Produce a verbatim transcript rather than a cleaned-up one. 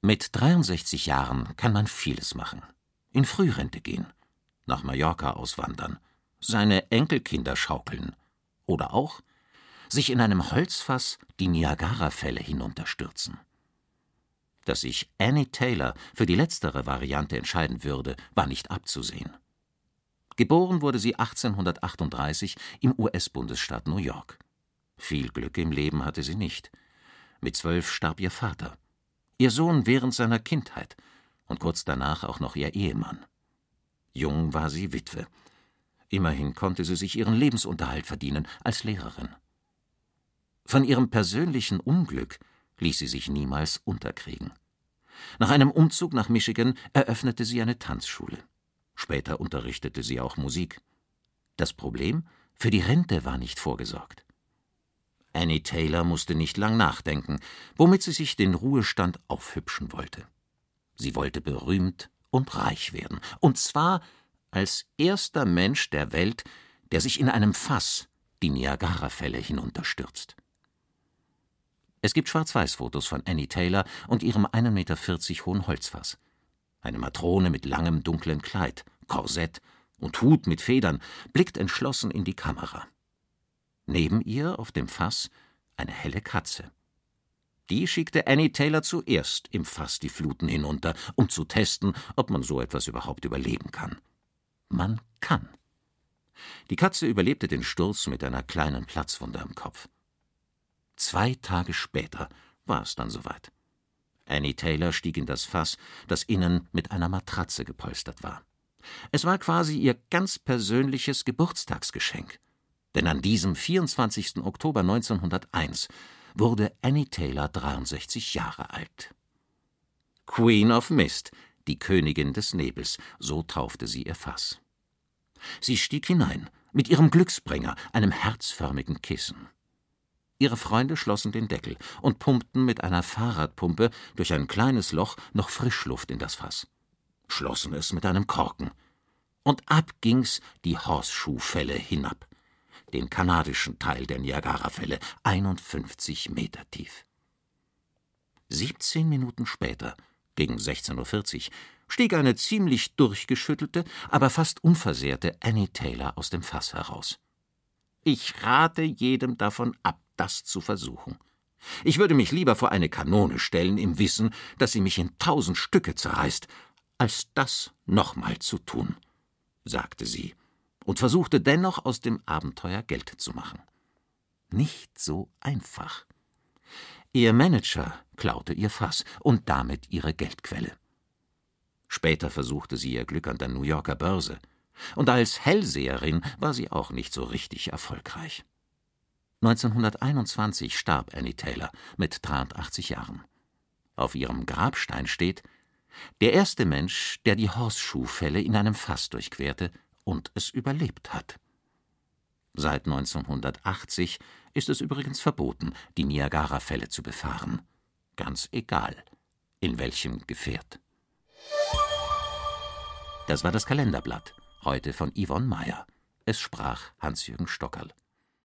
Mit dreiundsechzig Jahren kann man vieles machen. In Frührente gehen, nach Mallorca auswandern, seine Enkelkinder schaukeln oder auch sich in einem Holzfass die Niagarafälle hinunterstürzen. Dass sich Annie Taylor für die letztere Variante entscheiden würde, war nicht abzusehen. Geboren wurde sie achtzehnhundertachtunddreißig im U S-Bundesstaat New York. Viel Glück im Leben hatte sie nicht. Mit zwölf starb ihr Vater, ihr Sohn während seiner Kindheit und kurz danach auch noch ihr Ehemann. Jung war sie Witwe. Immerhin konnte sie sich ihren Lebensunterhalt verdienen als Lehrerin. Von ihrem persönlichen Unglück ließ sie sich niemals unterkriegen. Nach einem Umzug nach Michigan eröffnete sie eine Tanzschule. Später unterrichtete sie auch Musik. Das Problem? Für die Rente war nicht vorgesorgt. Annie Taylor musste nicht lang nachdenken, womit sie sich den Ruhestand aufhübschen wollte. Sie wollte berühmt und reich werden, und zwar als erster Mensch der Welt, der sich in einem Fass die Niagarafälle hinunterstürzt. Es gibt Schwarz-Weiß-Fotos von Annie Taylor und ihrem ein Meter vierzig hohen Holzfass. Eine Matrone mit langem dunklen Kleid, Korsett und Hut mit Federn blickt entschlossen in die Kamera. Neben ihr auf dem Fass eine helle Katze. Die schickte Annie Taylor zuerst im Fass die Fluten hinunter, um zu testen, ob man so etwas überhaupt überleben kann. Man kann. Die Katze überlebte den Sturz mit einer kleinen Platzwunde am Kopf. Zwei Tage später war es dann soweit. Annie Taylor stieg in das Fass, das innen mit einer Matratze gepolstert war. Es war quasi ihr ganz persönliches Geburtstagsgeschenk. Denn an diesem vierundzwanzigsten Oktober neunzehnhunderteins wurde Annie Taylor dreiundsechzig Jahre alt. Queen of Mist, die Königin des Nebels, so taufte sie ihr Fass. Sie stieg hinein, mit ihrem Glücksbringer, einem herzförmigen Kissen. Ihre Freunde schlossen den Deckel und pumpten mit einer Fahrradpumpe durch ein kleines Loch noch Frischluft in das Fass, schlossen es mit einem Korken. Und ab ging's die Horseshoe-Fälle hinab, den kanadischen Teil der Niagarafälle, einundfünfzig Meter tief. siebzehn Minuten später, gegen sechzehn Uhr vierzig, stieg eine ziemlich durchgeschüttelte, aber fast unversehrte Annie Taylor aus dem Fass heraus. Ich rate jedem davon ab, das zu versuchen. Ich würde mich lieber vor eine Kanone stellen, im Wissen, dass sie mich in tausend Stücke zerreißt, als das nochmal zu tun, sagte sie und versuchte dennoch aus dem Abenteuer Geld zu machen. Nicht so einfach. Ihr Manager klaute ihr Fass und damit ihre Geldquelle. Später versuchte sie ihr Glück an der New Yorker Börse. Und als Hellseherin war sie auch nicht so richtig erfolgreich. neunzehnhunderteinundzwanzig starb Annie Taylor mit dreiundachtzig Jahren. Auf ihrem Grabstein steht: Der erste Mensch, der die Horseshoe-Fälle in einem Fass durchquerte und es überlebt hat. Seit neunzehnhundertachtzig ist es übrigens verboten, die Niagarafälle zu befahren. Ganz egal, in welchem Gefährt. Das war das Kalenderblatt, heute von Yvonne Meyer. Es sprach Hans-Jürgen Stockerl.